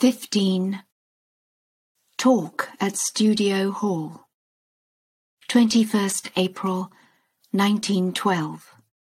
15. Talk at Studio Hall. 21st April 1912.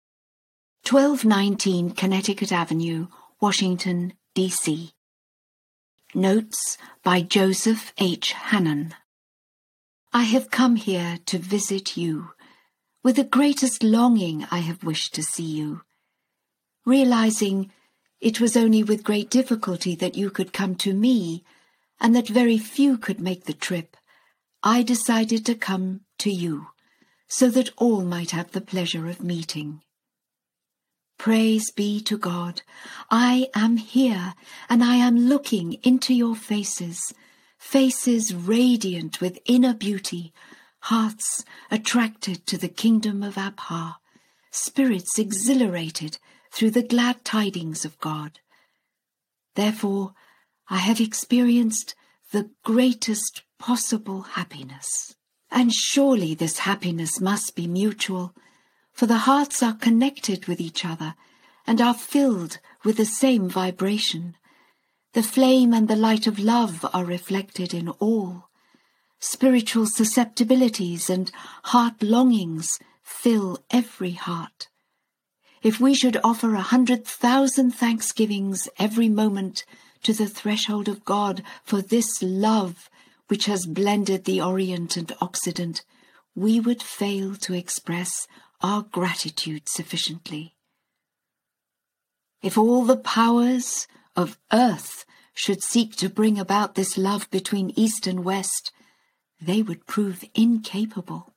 1219 Connecticut Avenue, Washington, D.C. Notes by Joseph H. Hannon. I have come here to visit you. With the greatest longing I have wished to see you. Realizing it was only with great difficulty that you could come to me, and that very few could make the trip, I decided to come to you, so that all might have the pleasure of meeting. Praise be to God, I am here, and I am looking into your faces, faces radiant with inner beauty, hearts attracted to the kingdom of Abha, spirits exhilarated through the glad tidings of God. Therefore, I have experienced the greatest possible happiness. And surely this happiness must be mutual, for the hearts are connected with each other and are filled with the same vibration. The flame and the light of love are reflected in all. Spiritual susceptibilities and heart longings fill every heart. If we should offer 100,000 thanksgivings every moment to the threshold of God for this love which has blended the Orient and Occident, we would fail to express our gratitude sufficiently. If all the powers of earth should seek to bring about this love between East and West, they would prove incapable.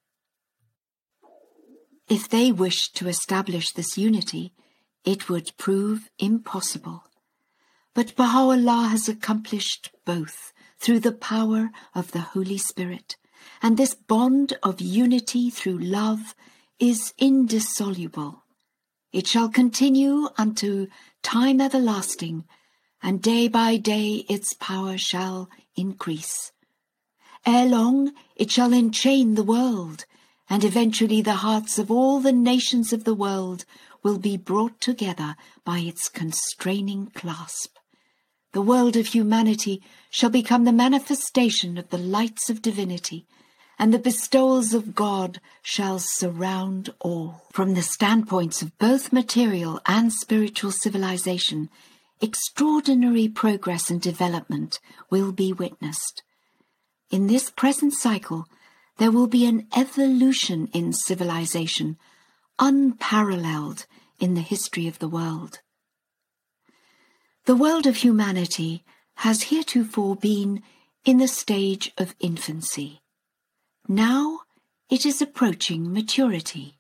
If they wished to establish this unity, it would prove impossible. But Baha'u'llah has accomplished both through the power of the Holy Spirit, and this bond of unity through love is indissoluble. It shall continue unto time everlasting, and day by day its power shall increase. Ere long it shall enchain the world, and eventually the hearts of all the nations of the world will be brought together by its constraining clasp. The world of humanity shall become the manifestation of the lights of divinity, and the bestowals of God shall surround all. From the standpoints of both material and spiritual civilization, extraordinary progress and development will be witnessed. In this present cycle, there will be an evolution in civilization, unparalleled in the history of the world. The world of humanity has heretofore been in the stage of infancy. Now it is approaching maturity.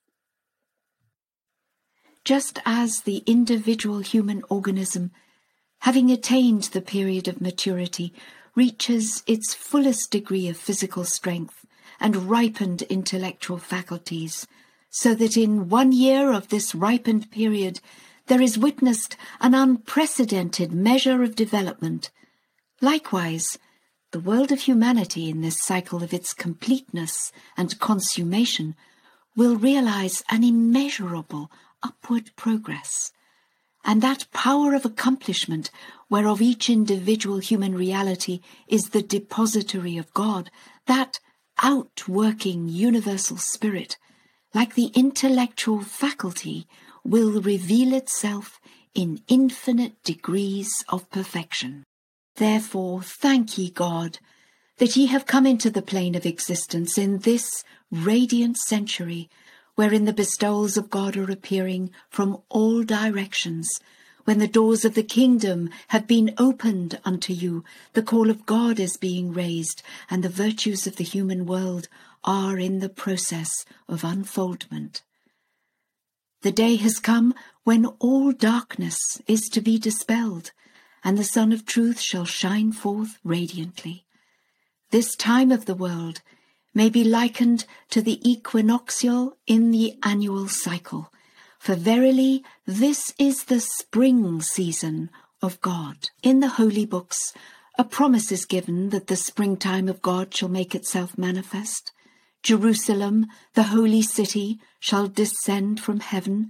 Just as the individual human organism, having attained the period of maturity, reaches its fullest degree of physical strength and ripened intellectual faculties, so that in 1 year of this ripened period there is witnessed an unprecedented measure of development. Likewise, the world of humanity in this cycle of its completeness and consummation will realize an immeasurable upward progress, and that power of accomplishment whereof each individual human reality is the depository of God, that outworking universal spirit, like the intellectual faculty, will reveal itself in infinite degrees of perfection. Therefore, thank ye God, that ye have come into the plane of existence in this radiant century, wherein the bestowals of God are appearing from all directions. When the doors of the kingdom have been opened unto you, the call of God is being raised, and the virtues of the human world are in the process of unfoldment. The day has come when all darkness is to be dispelled, and the Sun of Truth shall shine forth radiantly. This time of the world may be likened to the equinoctial in the annual cycle, for verily this is the spring season of God. In the holy books, a promise is given that the springtime of God shall make itself manifest. Jerusalem, the holy city, shall descend from heaven.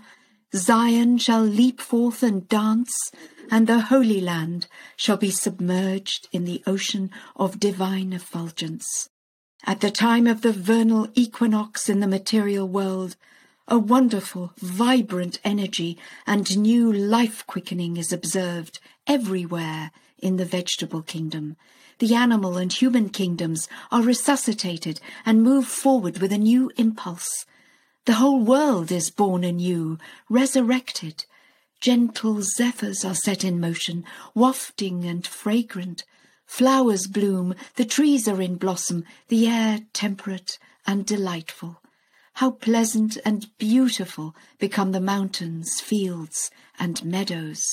Zion shall leap forth and dance, and the Holy Land shall be submerged in the ocean of divine effulgence. At the time of the vernal equinox in the material world, a wonderful, vibrant energy and new life-quickening is observed everywhere in the vegetable kingdom. The animal and human kingdoms are resuscitated and move forward with a new impulse. The whole world is born anew, resurrected. Gentle zephyrs are set in motion, wafting and fragrant. Flowers bloom, the trees are in blossom, the air temperate and delightful. How pleasant and beautiful become the mountains, fields, and meadows.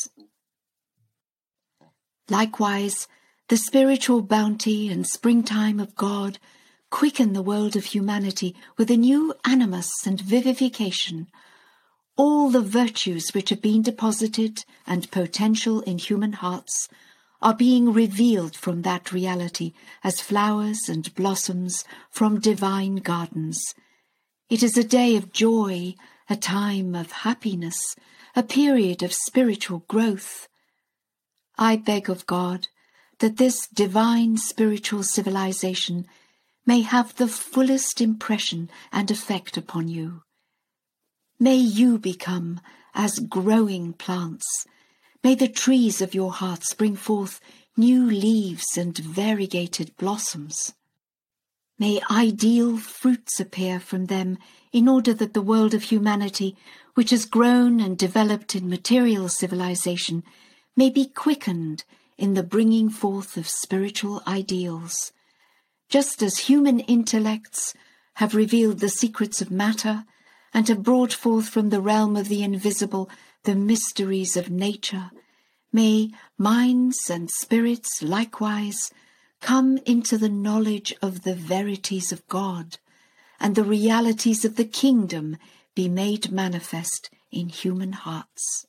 Likewise, the spiritual bounty and springtime of God quicken the world of humanity with a new animus and vivification. All the virtues which have been deposited and potential in human hearts are being revealed from that reality as flowers and blossoms from divine gardens. It is a day of joy, a time of happiness, a period of spiritual growth. I beg of God that this divine spiritual civilization may have the fullest impression and effect upon you. May you become as growing plants. May the trees of your hearts bring forth new leaves and variegated blossoms. May ideal fruits appear from them in order that the world of humanity, which has grown and developed in material civilization, may be quickened in the bringing forth of spiritual ideals. Just as human intellects have revealed the secrets of matter and have brought forth from the realm of the invisible the mysteries of nature, may minds and spirits likewise come into the knowledge of the verities of God, and the realities of the kingdom be made manifest in human hearts.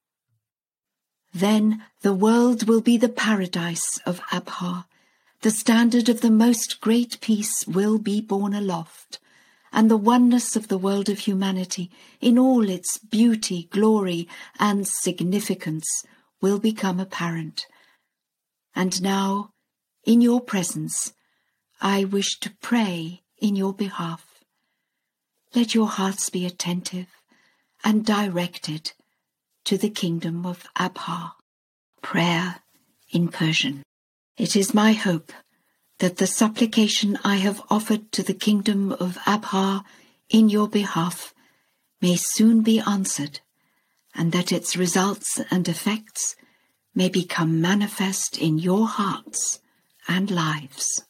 Then the world will be the paradise of Abha. The standard of the most great peace will be borne aloft, and the oneness of the world of humanity in all its beauty, glory, and significance will become apparent. And now, in your presence, I wish to pray in your behalf. Let your hearts be attentive and directed to the kingdom of Abha. Prayer in Persian. It is my hope that the supplication I have offered to the kingdom of Abha in your behalf may soon be answered, and that its results and effects may become manifest in your hearts and lives.